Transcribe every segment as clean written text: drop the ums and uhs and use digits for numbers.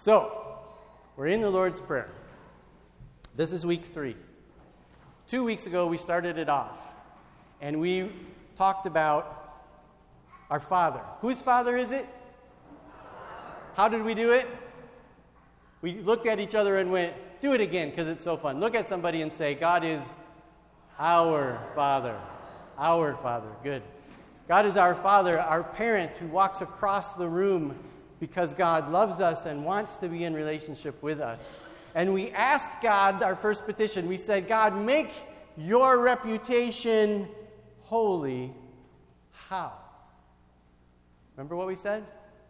So, we're in the Lord's Prayer. This is week 3. 2 weeks ago, we started it off, and we talked about our Father. Whose Father is it? How did we do it? We looked at each other and went, do it again, because it's so fun. Look at somebody and say, God is our Father. Our Father. Good. God is our Father, our parent who walks across the room because God loves us and wants to be in relationship with us. And we asked God, our first petition, we said, God, make your reputation holy. How? Remember what we said?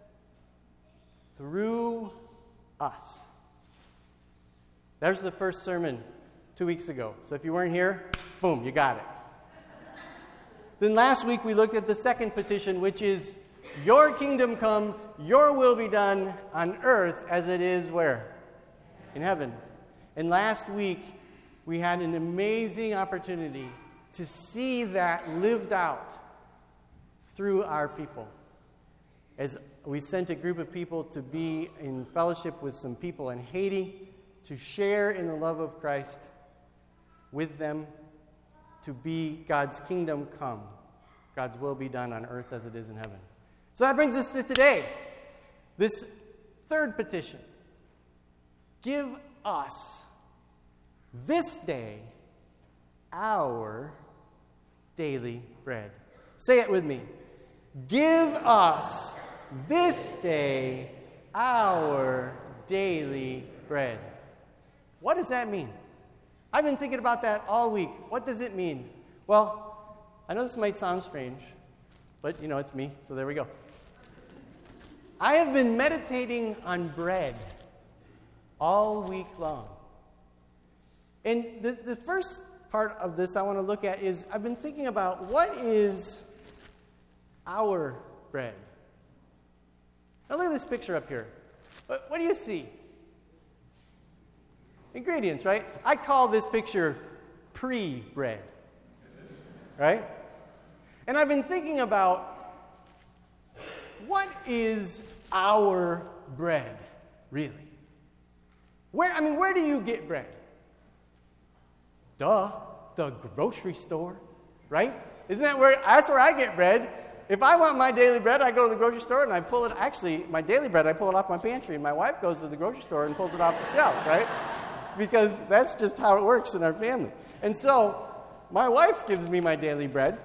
Through us. There's the first sermon 2 weeks ago. So if you weren't here, boom, you got it. Then last week we looked at the second petition, which is, your kingdom come, your will be done on earth as it is where? In heaven. And last week we had an amazing opportunity to see that lived out through our people. As we sent a group of people to be in fellowship with some people in Haiti, to share in the love of Christ with them, to be God's kingdom come. God's will be done on earth as it is in heaven. So that brings us to today. This third petition. Give us this day our daily bread. Say it with me. Give us this day our daily bread. What does that mean? I've been thinking about that all week. What does it mean? Well, I know this might sound strange, but it's me, so there we go. I have been meditating on bread all week long. And the first part of this I want to look at is I've been thinking about what is our bread. Now look at this picture up here. What do you see? Ingredients, right? I call this picture pre-bread, right? And I've been thinking about what is our bread, really? Where do you get bread? Duh, the grocery store, right? That's where I get bread. If I want my daily bread, I go to the grocery store and I pull it. Actually, my daily bread, I pull it off my pantry, and my wife goes to the grocery store and pulls it off the shelf, right? Because that's just how it works in our family. And so, my wife gives me my daily bread.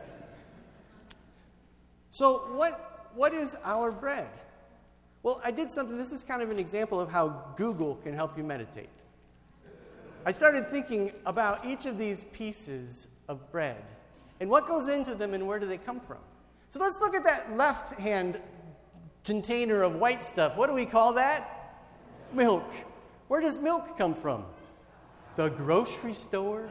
So, what is our bread? Well, I did something. This is kind of an example of how Google can help you meditate. I started thinking about each of these pieces of bread and what goes into them and where do they come from. So let's look at that left-hand container of white stuff. What do we call that? Milk. Where does milk come from? The grocery store?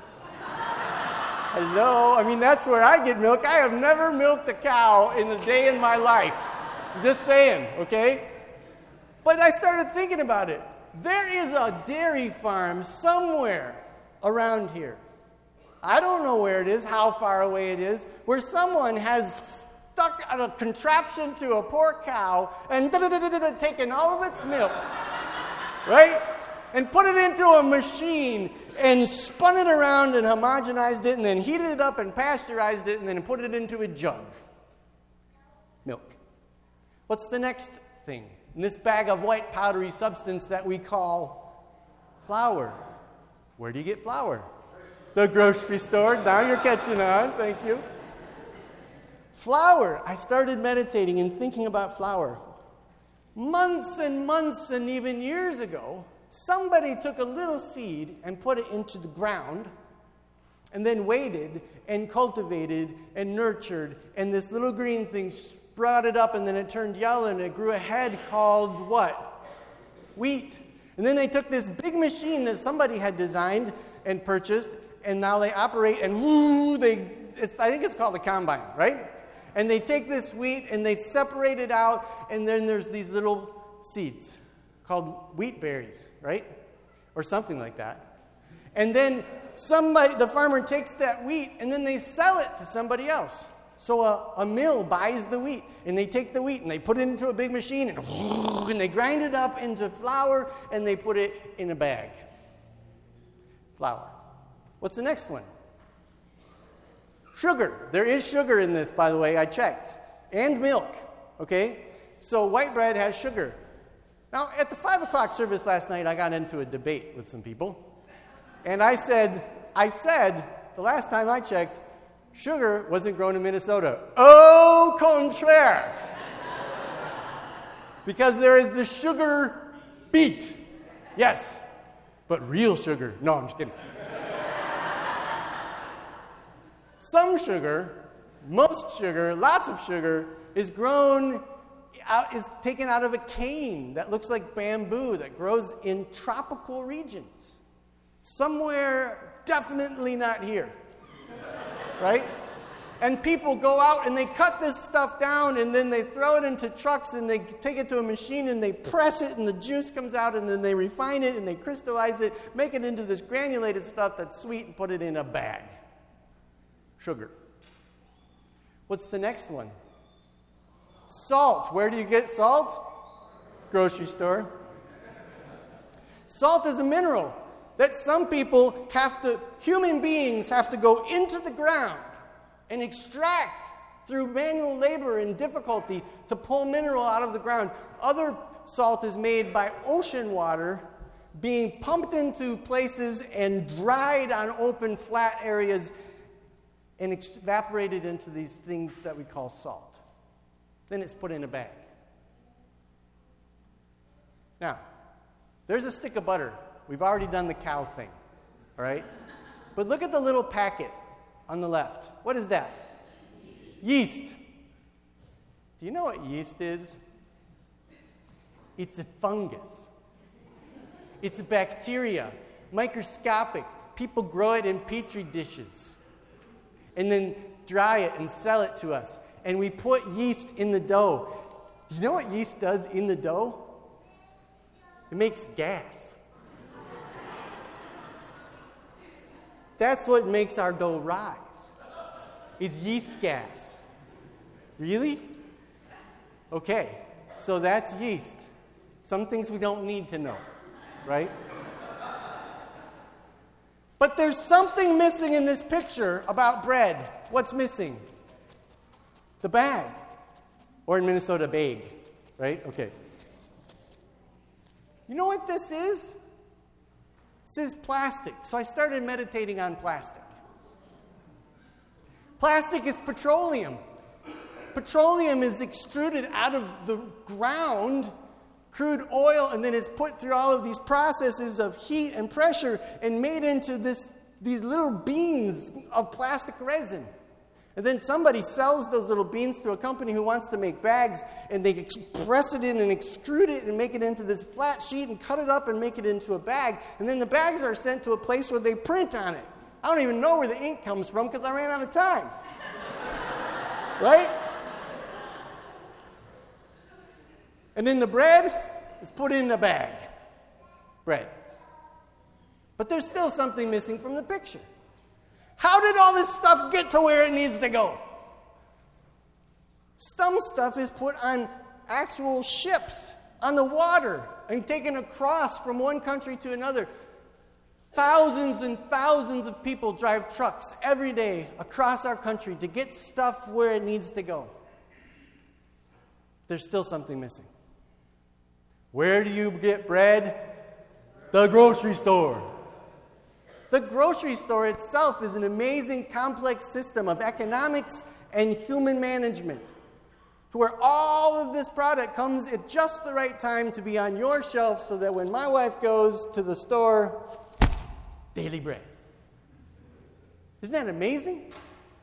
Hello? That's where I get milk. I have never milked a cow in a day in my life. Just saying, okay? But I started thinking about it. There is a dairy farm somewhere around here. I don't know where it is, how far away it is, where someone has stuck a contraption to a poor cow and taken all of its milk, right? And put it into a machine and spun it around and homogenized it and then heated it up and pasteurized it and then put it into a jug. Milk. What's the next thing? In this bag of white powdery substance that we call flour. Where do you get flour? The grocery store. Now you're catching on. Thank you. Flour. I started meditating and thinking about flour. Months and months and even years ago, somebody took a little seed and put it into the ground and then waited and cultivated and nurtured, and this little green thing sprouted up and then it turned yellow and it grew a head called what? Wheat. And then they took this big machine that somebody had designed and purchased, and now they operate and I think it's called a combine, right? And they take this wheat and they separate it out, and then there's these little seeds called wheat berries, right? Or something like that. And then the farmer takes that wheat and then they sell it to somebody else. So a mill buys the wheat, and they take the wheat, and they put it into a big machine, and they grind it up into flour, and they put it in a bag. Flour. What's the next one? Sugar. There is sugar in this, by the way, I checked. And milk, okay? So white bread has sugar. Now, at the 5 o'clock service last night, I got into a debate with some people. And I said, the last time I checked, sugar wasn't grown in Minnesota. Au contraire. Because there is the sugar beet. Yes, but real sugar. No, I'm just kidding. Some sugar, most sugar, lots of sugar is taken out of a cane that looks like bamboo that grows in tropical regions. Somewhere definitely not here. Right? And people go out and they cut this stuff down and then they throw it into trucks and they take it to a machine and they press it and the juice comes out and then they refine it and they crystallize it, make it into this granulated stuff that's sweet and put it in a bag. Sugar. What's the next one? Salt. Where do you get salt? Grocery store. Salt is a mineral that some people human beings have to go into the ground and extract through manual labor and difficulty to pull mineral out of the ground. Other salt is made by ocean water being pumped into places and dried on open, flat areas and evaporated into these things that we call salt. Then it's put in a bag. Now, there's a stick of butter. We've already done the cow thing, all right? But look at the little packet on the left. What is that? Yeast. Do you know what yeast is? It's a fungus. It's a bacteria, microscopic. People grow it in petri dishes and then dry it and sell it to us. And we put yeast in the dough. Do you know what yeast does in the dough? It makes gas. That's what makes our dough rise. It's yeast gas. Really? Okay, so that's yeast. Some things we don't need to know, right? But there's something missing in this picture about bread. What's missing? The bag. Or in Minnesota, bag, right? Okay. You know what this is? This is plastic. So I started meditating on plastic. Plastic is petroleum. Petroleum is extruded out of the ground, crude oil, and then it's put through all of these processes of heat and pressure and made into these little beans of plastic resin. And then somebody sells those little beans to a company who wants to make bags, and they press it in and extrude it and make it into this flat sheet and cut it up and make it into a bag. And then the bags are sent to a place where they print on it. I don't even know where the ink comes from because I ran out of time. Right? And then the bread is put in the bag. Bread. But there's still something missing from the picture. How did all this stuff get to where it needs to go? Some stuff is put on actual ships on the water and taken across from one country to another. Thousands and thousands of people drive trucks every day across our country to get stuff where it needs to go. There's still something missing. Where do you get bread? The grocery store. The grocery store itself is an amazing, complex system of economics and human management, to where all of this product comes at just the right time to be on your shelf so that when my wife goes to the store, daily bread. Isn't that amazing?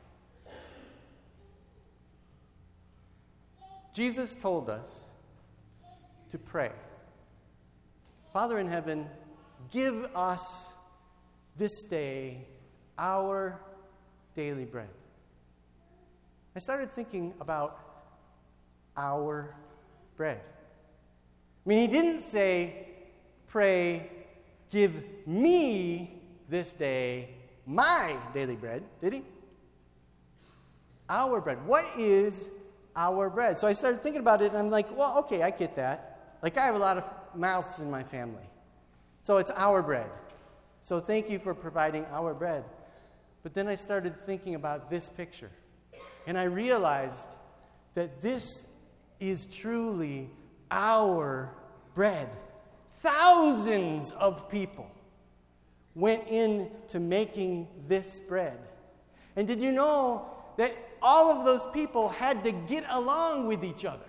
Jesus told us to pray. Father in heaven, give us this day our daily bread. I started thinking about our bread. I mean, he didn't say, pray, give me this day my daily bread, did he? Our bread. What is our bread? So I started thinking about it, and I'm like, well, okay, I get that. Like, I have a lot of mouths in my family. So it's our bread. So thank you for providing our bread. But then I started thinking about this picture. And I realized that this is truly our bread. Thousands of people went into making this bread. And did you know that all of those people had to get along with each other?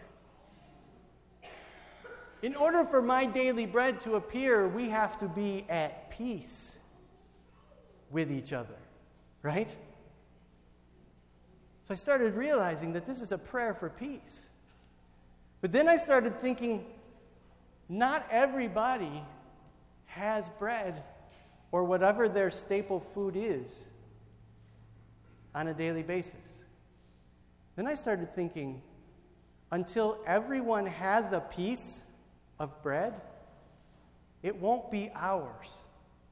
In order for my daily bread to appear, we have to be at peace with each other, right? So I started realizing that this is a prayer for peace. But then I started thinking, not everybody has bread or whatever their staple food is on a daily basis. Then I started thinking, until everyone has a piece of bread, it won't be ours.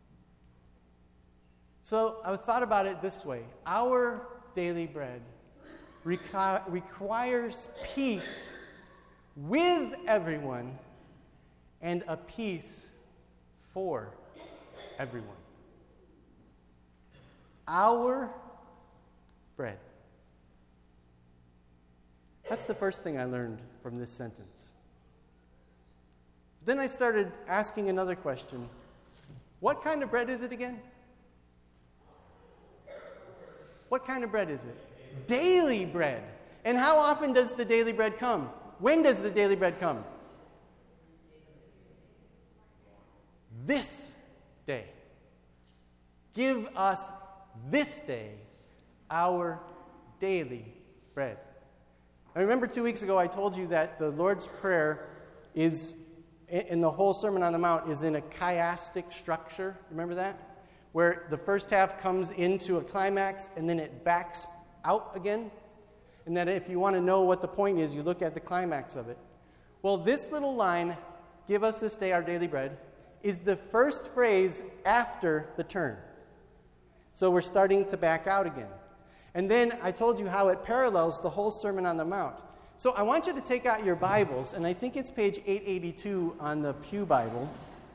So I thought about it this way. Our daily bread requires peace with everyone and a peace for everyone. Our bread. That's the first thing I learned from this sentence. Then I started asking another question. What kind of bread is it again? What kind of bread is it? Daily bread. And how often does the daily bread come? When does the daily bread come? This day. Give us this day our daily bread. I remember 2 weeks ago I told you that the Lord's Prayer is, in the whole Sermon on the Mount, is in a chiastic structure. Remember that? Where the first half comes into a climax and then it backs out again. And that if you want to know what the point is, you look at the climax of it. Well, this little line, give us this day our daily bread, is the first phrase after the turn. So we're starting to back out again. And then I told you how it parallels the whole Sermon on the Mount. So I want you to take out your Bibles, and I think it's page 882 on the Pew Bible.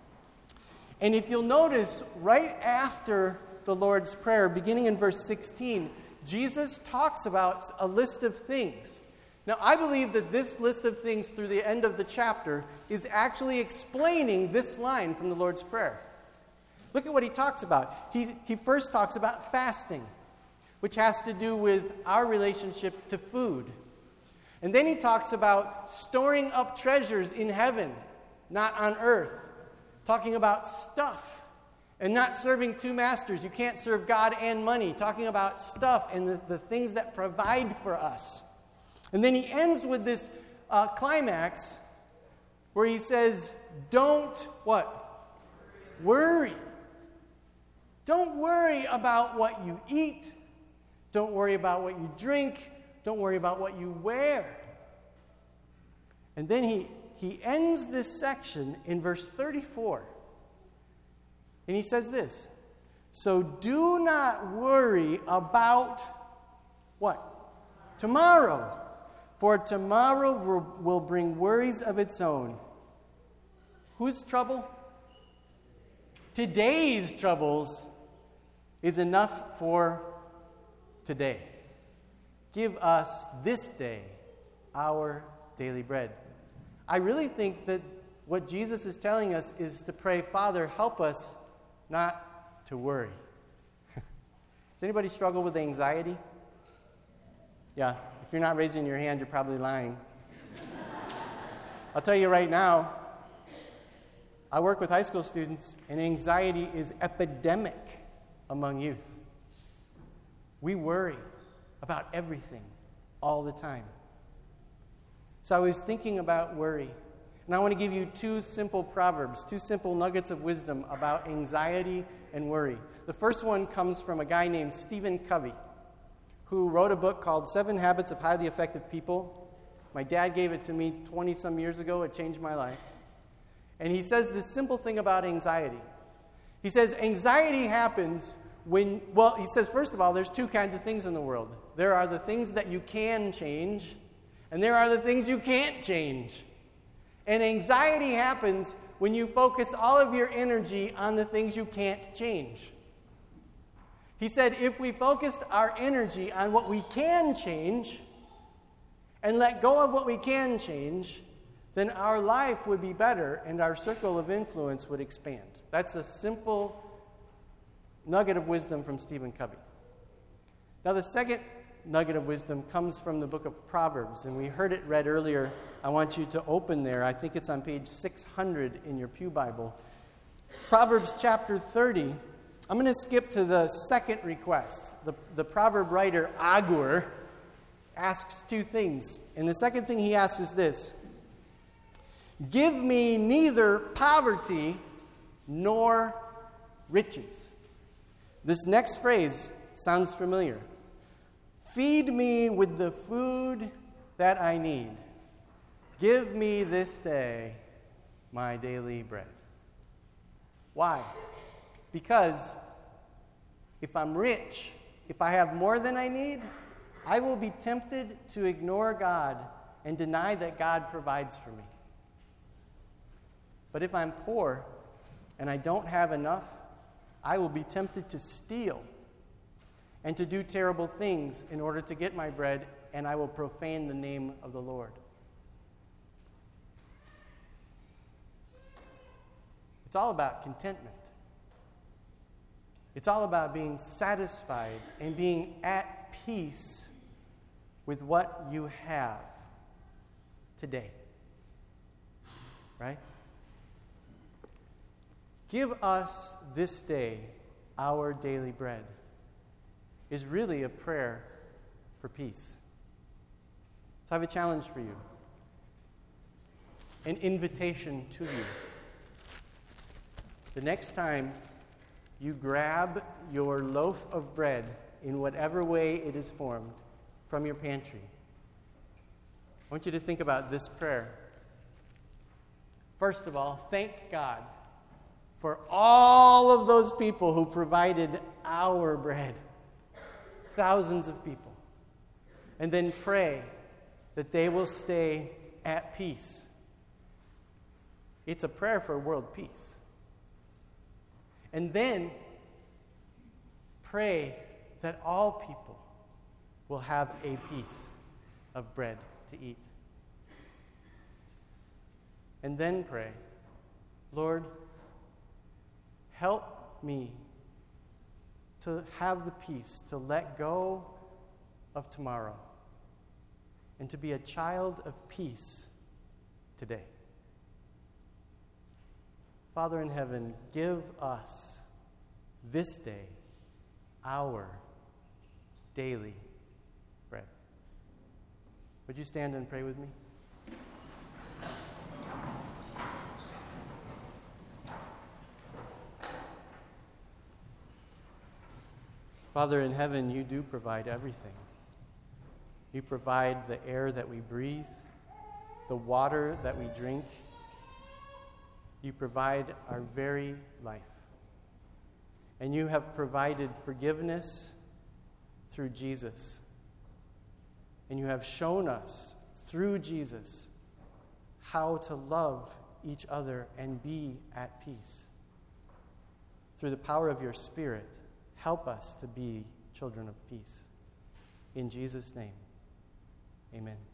And if you'll notice, right after the Lord's Prayer, beginning in verse 16, Jesus talks about a list of things. Now, I believe that this list of things through the end of the chapter is actually explaining this line from the Lord's Prayer. Look at what he talks about. He first talks about fasting, which has to do with our relationship to food. And then he talks about storing up treasures in heaven, not on earth. Talking about stuff and not serving two masters. You can't serve God and money. Talking about stuff and the things that provide for us. And then he ends with this climax where he says, don't what? Worry. Don't worry about what you eat. Don't worry about what you drink. Don't worry about what you wear. And then he ends this section in verse 34. And he says this. So do not worry about what? Tomorrow. For tomorrow will bring worries of its own. Whose trouble? Today's troubles is enough for today. Give us this day our daily bread. I really think that what Jesus is telling us is to pray, Father, help us not to worry. Does anybody struggle with anxiety? Yeah, if you're not raising your hand, you're probably lying. I'll tell you right now, I work with high school students, and anxiety is epidemic among youth. We worry about everything all the time. So I was thinking about worry, and I want to give you two simple proverbs, two simple nuggets of wisdom about anxiety and worry. The first one comes from a guy named Stephen Covey, who wrote a book called 7 Habits of Highly Effective People. My dad gave it to me 20-some years ago. It changed my life. And he says this simple thing about anxiety. He says, anxiety happens he says, first of all, there's two kinds of things in the world. There are the things that you can change, and there are the things you can't change. And anxiety happens when you focus all of your energy on the things you can't change. He said, if we focused our energy on what we can change and let go of what we can change, then our life would be better and our circle of influence would expand. That's a simple nugget of wisdom from Stephen Covey. Now, the second nugget of wisdom comes from the book of Proverbs, and we heard it read earlier. I want you to open there. I think it's on page 600 in your Pew Bible. Proverbs chapter 30. I'm going to skip to the second request. The proverb writer, Agur, asks two things. And the second thing he asks is this: give me neither poverty nor riches. This next phrase sounds familiar. Feed me with the food that I need. Give me this day my daily bread. Why? Because if I'm rich, if I have more than I need, I will be tempted to ignore God and deny that God provides for me. But if I'm poor and I don't have enough, I will be tempted to steal and to do terrible things in order to get my bread, and I will profane the name of the Lord. It's all about contentment. It's all about being satisfied and being at peace with what you have today. Right? Give us this day our daily bread is really a prayer for peace. So I have a challenge for you, an invitation to you. The next time you grab your loaf of bread in whatever way it is formed from your pantry, I want you to think about this prayer. First of all, thank God for all of those people who provided our bread. Thousands of people. And then pray that they will stay at peace. It's a prayer for world peace. And then pray that all people will have a piece of bread to eat. And then pray, Lord, help me to have the peace to let go of tomorrow and to be a child of peace today. Father in heaven, give us this day our daily bread. Would you stand and pray with me? Father in heaven, you do provide everything. You provide the air that we breathe, the water that we drink. You provide our very life. And you have provided forgiveness through Jesus. And you have shown us through Jesus how to love each other and be at peace. Through the power of your Spirit, help us to be children of peace. In Jesus' name, amen.